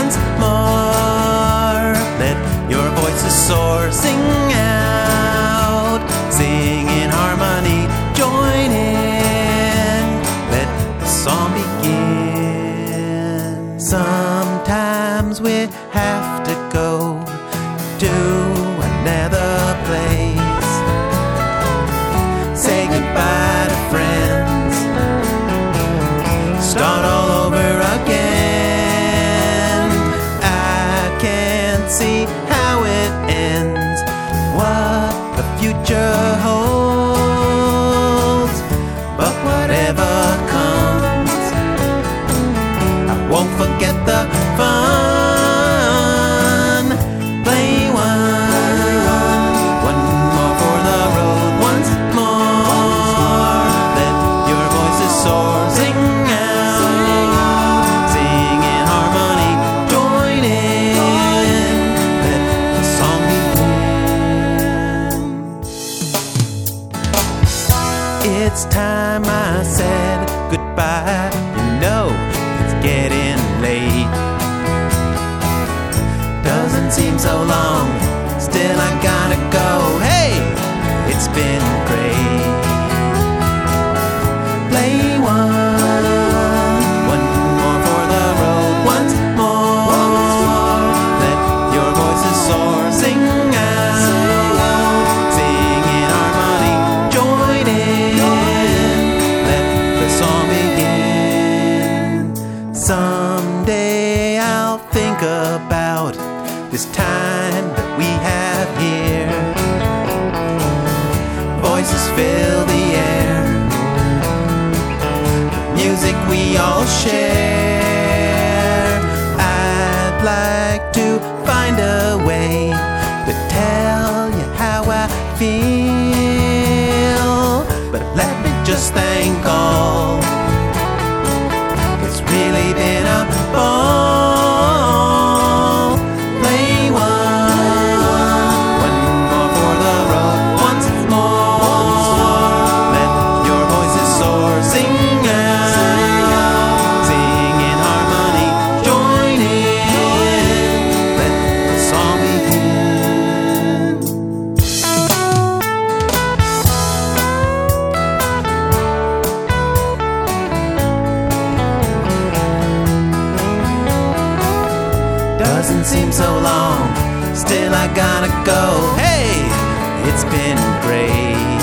once more. Let your voices soar, sing out, sing in harmony, join in, let the song begin. Sometimes we have to go to another place, say goodbye to friends, start all over again. I can't see how it ends, what the future holds, but whatever comes, I won't forget the fun. Play one more for the road once more. Let your voices soar, sing out, sing in harmony, join in, let the song begin. It's time I said goodbye, you know it's getting late. Doesn't seem so long, still I gotta go. Hey, it's been great. Play one more for the road once more. Let your voices soar, sing out, sing in harmony, join in, let the song begin. Someday I'll think about this time that we have here. Voices fill the air, music we all share. I'd like to find a way to tell you how I feel, but let me just thank all. It's really been a ball. Play one more for the road once more. Let your voices soar, sing out, sing in harmony, join in, let the song begin. Doesn't seem so long, still I gotta go. Hey, it's been great.